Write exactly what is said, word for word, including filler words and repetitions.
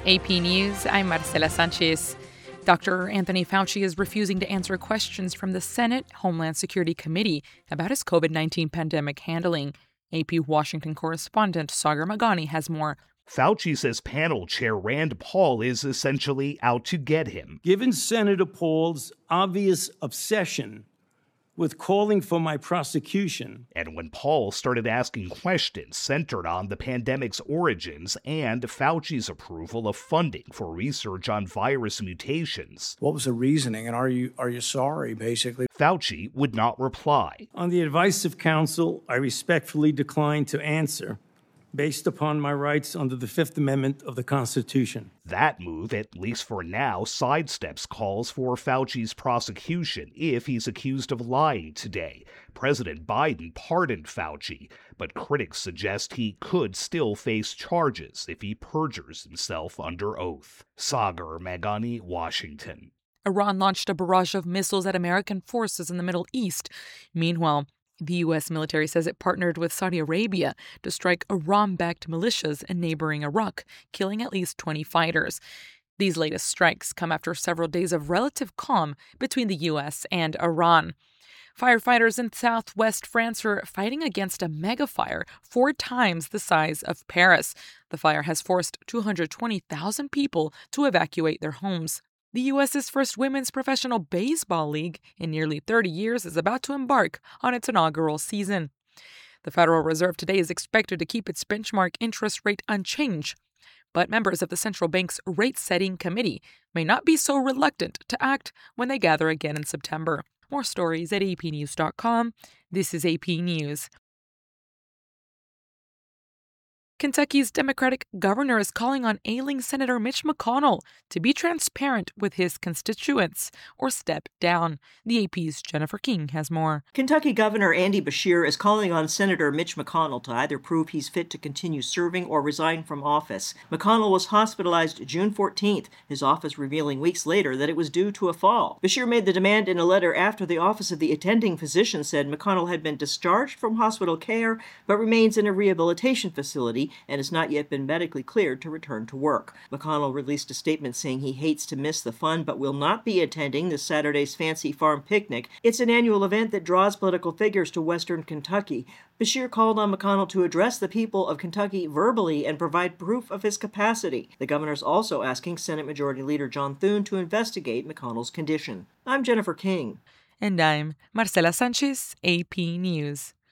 A P News, I'm Marcela Sanchez. Doctor Anthony Fauci is refusing to answer questions from the Senate Homeland Security Committee about his covid nineteen pandemic handling. A P Washington correspondent Sagar Meghani has more. Fauci says panel chair Rand Paul is essentially out to get him. Given Senator Paul's obvious obsession with calling for my prosecution. And when Paul started asking questions centered on the pandemic's origins and Fauci's approval of funding for research on virus mutations. What was the reasoning, and are you are you sorry, basically? Fauci would not reply. On the advice of counsel, I respectfully decline to answer, based upon my rights under the Fifth Amendment of the Constitution. That move, at least for now, sidesteps calls for Fauci's prosecution if he's accused of lying today. President Biden pardoned Fauci, but critics suggest he could still face charges if he perjures himself under oath. Sagar Meghani, Washington. Iran launched a barrage of missiles at American forces in the Middle East. Meanwhile, the U S military says it partnered with Saudi Arabia to strike Iran-backed militias in neighboring Iraq, killing at least twenty fighters. These latest strikes come after several days of relative calm between the U S and Iran. Firefighters in southwest France are fighting against a megafire four times the size of Paris. The fire has forced two hundred twenty thousand people to evacuate their homes. The U S's first women's professional baseball league in nearly thirty years is about to embark on its inaugural season. The Federal Reserve today is expected to keep its benchmark interest rate unchanged, but members of the central bank's rate-setting committee may not be so reluctant to act when they gather again in September. More stories at a p news dot com. This is A P News. Kentucky's Democratic governor is calling on ailing Senator Mitch McConnell to be transparent with his constituents or step down. The A P's Jennifer King has more. Kentucky Governor Andy Beshear is calling on Senator Mitch McConnell to either prove he's fit to continue serving or resign from office. McConnell was hospitalized June fourteenth, his office revealing weeks later that it was due to a fall. Beshear made the demand in a letter after the Office of the Attending Physician said McConnell had been discharged from hospital care but remains in a rehabilitation facility and has not yet been medically cleared to return to work. McConnell released a statement saying he hates to miss the fun but will not be attending this Saturday's Fancy Farm Picnic. It's an annual event that draws political figures to western Kentucky. Beshear called on McConnell to address the people of Kentucky verbally and provide proof of his capacity. The governor's also asking Senate Majority Leader John Thune to investigate McConnell's condition. I'm Jennifer King. And I'm Marcela Sanchez, A P News.